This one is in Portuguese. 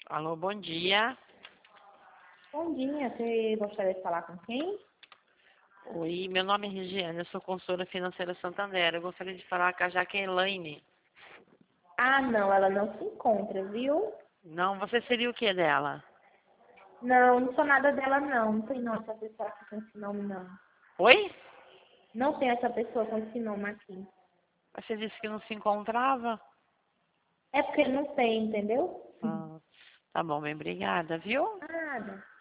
Alô, bom dia. Bom dia, você gostaria de falar com quem? Oi, meu nome é Regiane, eu sou consultora financeira Santander. Eu gostaria de falar com a Jaqueline. Ah, não, ela não se encontra, viu? Não, você seria o que dela? Não, não sou nada dela, não. Não tem não essa pessoa aqui com esse nome, não. Oi? Não tem essa pessoa com esse nome aqui. Você disse que não se encontrava? É porque não tem, entendeu? Ah, tá bom, bem, obrigada, viu? Nada.